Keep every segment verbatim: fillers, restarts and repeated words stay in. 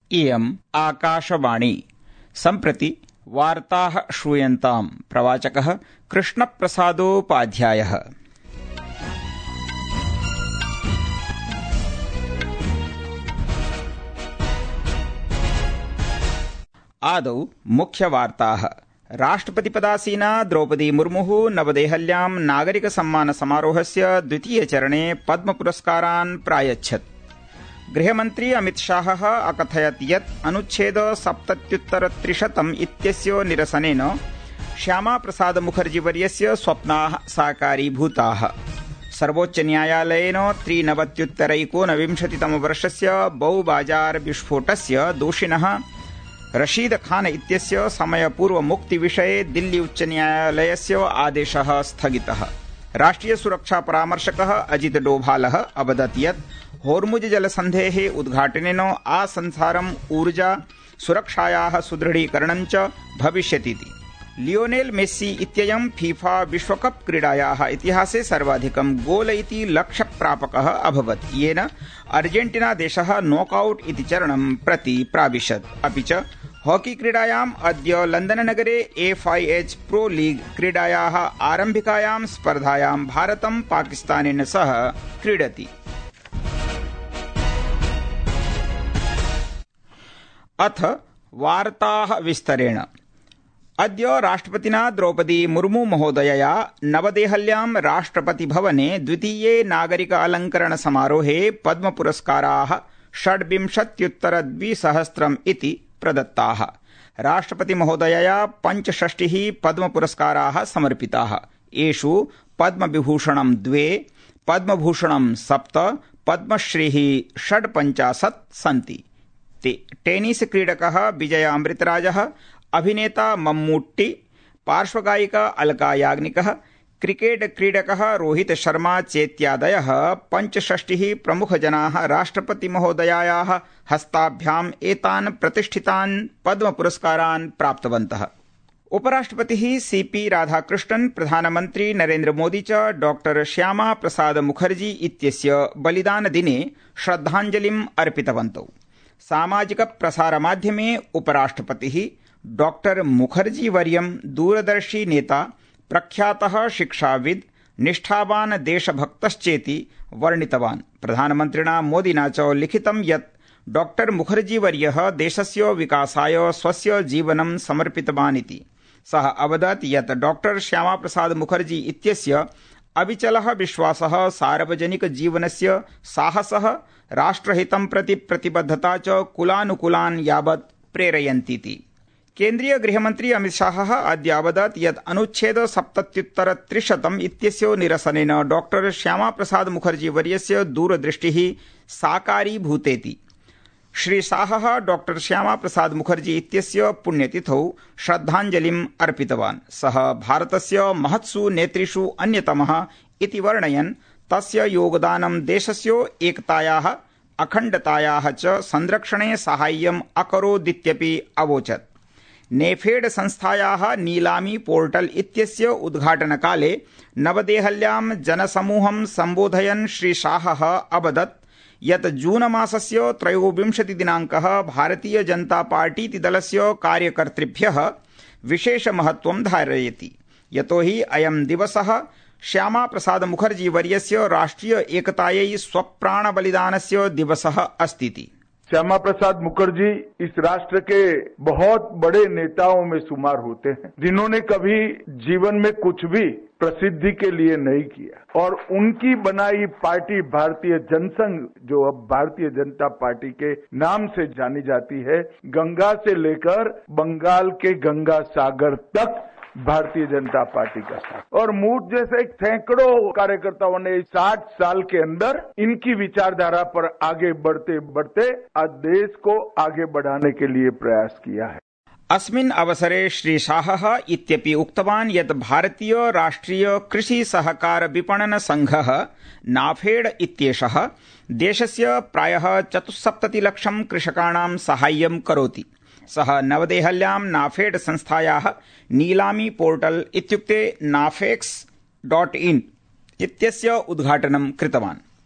इयम् आकाशवाणी। सम्प्रति वार्ताः श्रूयन्ताम्। प्रवाचकः कृष्णप्रसादोपाध्यायः। आदौ मुख्यवार्ताः। राष्ट्रपतिपदासीना द्रौपदी मुर्मुः नवदेहल्यां नागरिकसम्मानसमारोहस्य द्वितीयचरणे पद्मपुरस्कारान् प्रायच्छत्। गृहमन्त्री अमितशाहः अकथयत् यत् अनुच्छेद सप्तत्युत्तर त्रिशतम् इत्यस्य निरसनेन श्यामाप्रसाद मुखर्जीवर्यस्य स्वप्नाः साकारीभूताः। सर्वोच्चन्यायालयेन त्रिनवत्युत्तरैकोनविंशतितमवर्षस्य बौबाजार विस्फोटस्य दोषिणः रशीद खान इत्यस्य समयपूर्वमुक्तिविषये दिल्ली उच्चन्यायालयस्य आदेशः स्थगितः। राष्ट्रिय सुरक्षा परामर्शकः अजित डोभालः अवदत् यत् होर्मुज जलसन्धेः उद्घाटनेन आसंसारम् ऊर्जा सुरक्षायाः सुदृढीकरणं च भविष्यतीति। लियोनेल मेस्सी इत्ययं फीफा विश्वकप क्रीडायाः इतिहासे सर्वाधिकं गोल इति लक्ष्यप्रापकः अभवत्, येन अर्जेन्टिना देशः नॉकआउट इति चरणं प्रति प्राविशत्। अपि च हॉकी क्रीडायाम् अद्य लंदननगरे F I H pro league क्रीडायाः आरम्भिकायां स्पर्धायां भारतं पाकिस्तानेन सह क्रीडति। अथ वार्ताः विस्तरेण। अद्य राष्ट्रपतिना द्रौपदी मुर्मू महोदयया नवदेहल्यां राष्ट्रपतिभवने द्वितीये नागरिक अलंकरण समारोहे पद्मपुरस्काराः षड्विंशत्युत्तर द्विसहस्रम् इति प्रदत्ताः। राष्ट्रपति महोदयया पञ्चषष्टिः पद्मपुरस्काराः समर्पिताः। येषु पद्मविभूषणं द्वे, पद्मभूषणं सप्त, पद्मश्रीः षड्पञ्चाशत् सन्ति। टेनिस क्रीडकः विजय अमृतराजः, अभिनेता मम्मूट्टी, पार्श्वगायिका अलका याग्निकः, क्रिकेट क्रीडकः रोहित शर्मा चेत्यादयः पञ्चषष्टिः प्रमुखजनाः राष्ट्रपति महोदयायाः हस्ताभ्याम् एतान् प्रतिष्ठितान् पद्मपुरस्कारान् प्राप्तवन्तः। उपराष्ट्रपतिः सी पी राधाकृष्णन्, प्रधानमन्त्री नरेन्द्र मोदी च डॉक्टर श्यामा प्रसाद मुखर्जी इत्यस्य बलिदानदिने श्रद्धाञ्जलिम् अर्पितवन्तौ। सामाजिक प्रसारमाध्यमे उपराष्ट्रपतिः डॉक्टर मुखर्जी वर्यं दूरदर्शी नेता, प्रख्यातः शिक्षाविद्, निष्ठावान् देशभक्तश्चेति वर्णितवान्। प्रधानमन्त्रिणा मोदिना च लिखितं यत् डॉक्टर मुखर्जी वर्यः देशस्य विकासाय स्वस्य जीवनं समर्पितवान् इति। सः अवदत् यत् डॉक्टर श्यामाप्रसाद मुखर्जी इत्यस्य अविचलः विश्वासः, सार्वजनिक जीवनस्य साहसः, राष्ट्रहितं प्रति प्रतिबद्धता च कुलानुकुलान् यावत् प्रेरयन्तीति। केन्द्रीय गृहमन्त्री अमितशाहः अद्य अवदत् यत् अनुच्छेद सप्तत्युत्तर त्रिशतम् इत्यस्य निरसनेन डॉक्टर श्यामाप्रसाद मुखर्जी वर्यस्य दूरदृष्टिः साकारीभूतेति। श्री शाहः डॉक्टर श्यामाप्रसाद मुखर्जी इत्यस्य पुण्यतिथौ श्रद्धाञ्जलिम् अर्पितवान्। सः भारतस्य महत्सु नेतृषु अन्यतमः इति वर्णयन् तस्य योगदानं देशस्य एकतायाः, अखण्डतायाः च संरक्षणे साहाय्यम् अकरोदित्यपि अवोचत्। नेफेड संस्थायाः नीलामी पोर्टल इत्यस्य उद्घाटनकाले नवदेहल्यां जनसमूहं सम्बोधयन् श्री शाहः अवदत् यत् जून मासस्य त्रयोविंशति दिनाङ्कः भारतीय जनता पार्टीति दलस्य कार्यकर्तृभ्यः विशेषमहत्वं धारयति, यतोहि अयं दिवसः श्यामाप्रसाद मुखर्जी वर्यस्य राष्ट्रिय एकतायै स्वप्राणबलिदानस्य दिवसः अस्ति। श्यामा प्रसाद मुखर्जी इस राष्ट्र के बहुत बड़े नेताओं में शुमार होते हैं, जिन्होंने कभी जीवन में कुछ भी प्रसिद्धि के लिए नहीं किया और उनकी बनाई पार्टी भारतीय जनसंघ, जो अब भारतीय जनता पार्टी के नाम से जानी जाती है, गंगा से लेकर बंगाल के गंगा सागर तक भारतीय जनता पार्टी का साथ और मुझ जैसे सैकड़ों कार्यकर्ताओं ने साठ साल के अंदर इनकी विचारधारा पर आगे बढ़ते बढ़ते आज देश को आगे बढ़ाने के लिए प्रयास किया है। अस्मिन् अवसरे श्री शाहः इत्यपि उक्तवान् यत् भारतीय राष्ट्रिय कृषि सहकार विपणन संघः नाफेड इत्येषः देशस्य प्रायः चतुस्सप्ततिलक्षं कृषकाणां साहाय्यं करोति। सः नवदेहल्यां नाफेड संस्थायाः नीलामी पोर्टल इत्युक्ते नाफेक्स डॉट इन इत्यस्य उद्घाटनं कृतवान्।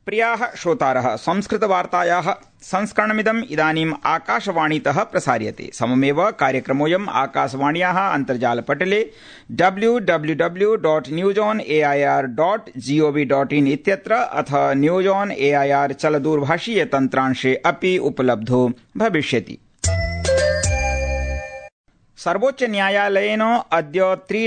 प्रियाः श्रोतारः, संस्कृतवार्तायाः संस्करणमिदम् इदानीम् आकाशवाणीतः प्रसार्यते। सममेव कार्यक्रमोऽयम् आकाशवाण्याः अन्तर्जालपटले W W W dot news on A I R dot G O V dot in इत्यत्र अथ news on A I R चलदूरभाषीय तन्त्रांशे अपि उपलब्धो भविष्यति। सर्वोच्च न्यायालयेन अद्य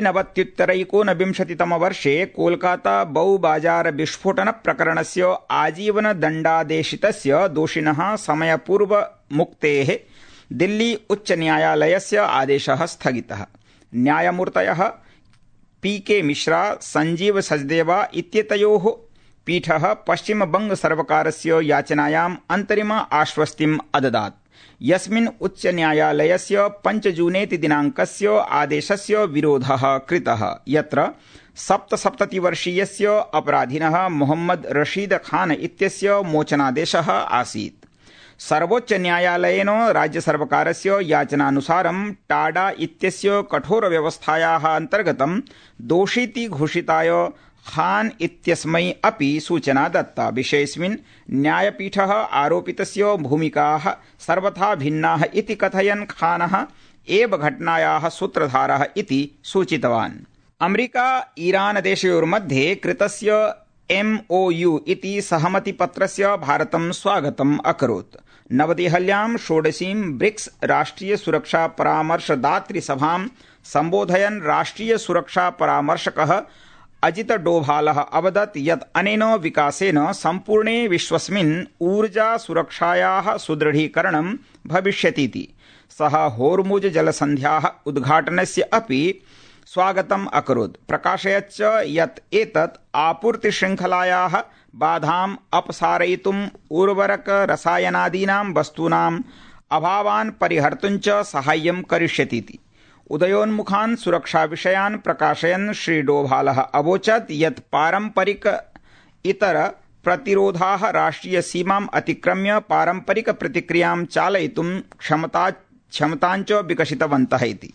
त्रिनवत्युत्तरैकोनविंशतितमवर्षे कोलकाता बहुबाजार विस्फोटन प्रकरणस्य आजीवन दण्डादेशितस्य दोषिणः समयपूर्वमुक्तेः दिल्ली उच्च न्यायालयस्य आदेशः स्थगितः। न्यायमूर्तयः पी के मिश्रा, संजीव सचदेवा इत्येतयोः पीठः पश्चिमबंग सर्वकारस्य याचनायाम् अन्तरिम आश्वस्तिम् अददात्, यस्मिन् उच्च न्यायालयस्य पंच जूनेति दिनांकस्य आदेशस्य विरोधः कृतः, यत्र सप्तसप्ततिवर्षीयस्य अपराधिनः मोहम्मद रशीद खान इत्यस्य मोचनादेशः आसीत्। सर्वोच्च न्यायालयेन राज्यसर्वकारस्य याचनानुसारं टाडा इत्यस्य कठोरव्यवस्थायाः अन्तर्गतं दोषीति घोषिताय खान इत्यस्मै अपि सूचना दत्ता। विषयेऽस्मिन् न्यायपीठः आरोपितस्य भूमिकाः सर्वथा भिन्नाः इति कथयन् खानः एव घटनायाः सूत्रधारः इति सूचितवान्। अमेरिका ईरान देशयोर्मध्ये कृतस्य एम ओ यू इति सहमतिपत्रस्य भारतं स्वागतम् अकरोत्। नवदेहल्यां षोडशीं ब्रिक्स राष्ट्रिय सुरक्षा परामर्शदातृसभां सम्बोधयन् राष्ट्रिय सुरक्षा परामर्शकः अजित डोभालः अवदत् यत् अनेन विकासेन सम्पूर्णे विश्वस्मिन् ऊर्जा सुरक्षायाः सुदृढीकरणं भविष्यतीति। सः होर्मुज जलसन्ध्याः उद्घाटनस्य अपि स्वागतम् अकरोत्, प्रकाशयच्च यत् एतत् आपूर्तिशृङ्खलायाः बाधाम् अपसारयितुम् उर्वरक रसायनादीनां वस्तूनाम् अभावान् परिहर्तुं च साहाय्यं करिष्यतीति। उदयोन्मुखान् सुरक्षाविषयान् प्रकाशयन् श्री डोभालः अवोचत् यत् पारम्परिक इतर प्रतिरोधाः राष्ट्रिय सीमाम् अतिक्रम्य पारम्परिक प्रतिक्रियां चालयितुं क्षमता क्षमताञ्च विकसितवन्तः इति।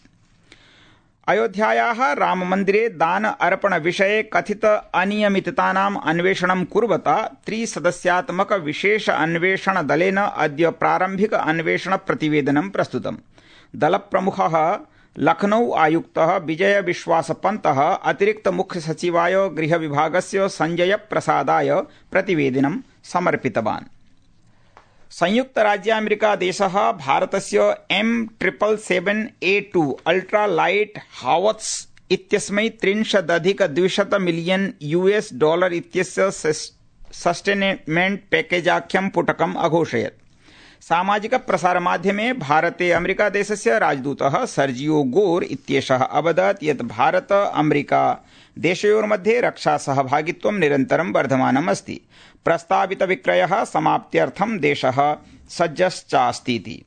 अयोध्यायाः राममन्दिरे दान अर्पण विषये कथित अनियमिततानाम् अन्वेषणं कुर्वता त्रिसदस्यात्मक विशेष अन्वेषण दलेन अद्य प्रारम्भिक अन्वेषण प्रतिवेदनं प्रस्तुतम्। दलप्रमुखः लखनऊ आयुक्तः विजय विश्वास पंतः अतिरिक्त मुख्य सचिवाय गृह विभागस्य संजय प्रसादाय प्रतिवेदनं समर्पितवान्। संयुक्त राज्य अमेरिका देशः भारतस्य M triple seven A two ultra light howitzers इत्यस्मै त्रिंशदधिक द्विशत मिलियन यूएस डॉलर इत्यस्य सस्टेनमेंट पैकेजाख्यं पुटकम् अघोषयत्। सामाजिक प्रसारमाध्यमे भारते अमेरिका देशस्य राजदूतः सर्जियो गोर इत्येषः अवदत् यत् भारत अमेरिका देशयोर्मध्ये रक्षा सहभागित्वं निरन्तरं वर्धमानम् अस्ति। प्रस्तावित विक्रयः समाप्त्यर्थं देशः सज्जश्चास्तीति।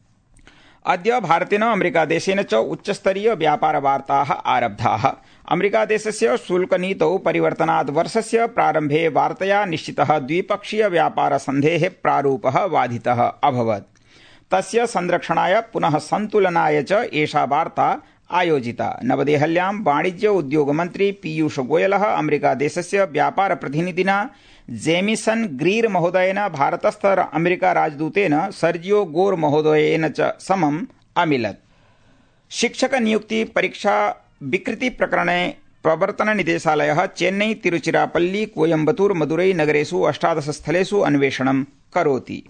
अद्य भारतेन अमेरिका देशेन च उच्चस्तरीय व्यापार वार्ताः आरब्धाः। अमेरिका देशस्य शुल्कनीतौ परिवर्तनात् वर्षस्य प्रारम्भे वार्तया निश्चितः द्विपक्षीय व्यापार सन्धेः प्रारूपः बाधितः अभवत्। तस्य संरक्षणाय पुनः सन्तुलनाय च एषा वार्ता आयोजिता। नवदेहल्यां वाणिज्य उद्योग मन्त्री पीयूष गोयलः अमेरिका देशस्य व्यापार प्रतिनिधिना जेमिसन ग्रीर महोदयेन भारतस्थ अमेरिका राजदूतेन सर्जियो गोर महोदयेन च समम् अमिलत्। शिक्षक नियुक्ति परीक्षा विकृति प्रकरणे प्रवर्तन निदेशालयः चेन्नई, तिरुचिरापल्ली, कोयम्बतूर, मदुरै नगरेषु अष्टादश स्थलेषु अन्वेषणं करोति।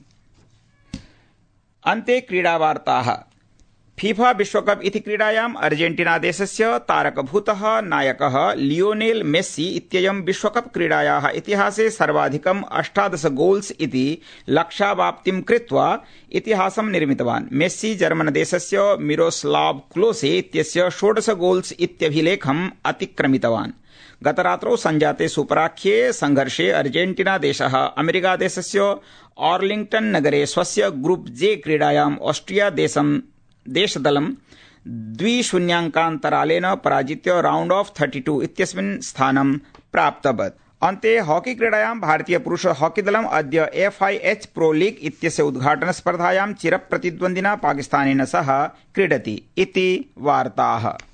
अन्ते क्रीडावार्ताः। फीफा विश्वकप इति क्रीडायाम् अर्जेंटीना देशस्य तारकभूतः नायकः लियोनेल मेस्सी इत्ययं विश्वकप क्रीडायाः इतिहासे सर्वाधिकम् अष्टादश गोल्स् इति लक्ष्यावाप्तिं कृत्वा इतिहासं निर्मितवान्। मेस्सी जर्मन देशस्य मिरोस्लाव क्लोसे इत्यस्य षोडश गोल्स् इत्यभिलेखम् अतिक्रमितवान्। गतरात्रौ संजाते सुपराख्ये संघर्षे अर्जेंटीना देशः अमेरिका देशस्य आर्लिंग्टन नगरे स्वस्य ग्रुप जे क्रीडायाम् ऑस्ट्रिया देशं देशदलं द्विशून्याङ्कान्तरालेन पराजित्य राउंड ऑफ थर्टी टू इत्यस्मिन् स्थानं प्राप्तवत्। अन्ते हॉकी क्रीडायां भारतीय पुरुष हॉकी दलम् अद्य F I H pro league इत्यस्य उद्घाटन स्पर्धायां चिरप्रतिद्वन्द्विना पाकिस्तानेन सह क्रीडति इति वार्ताः।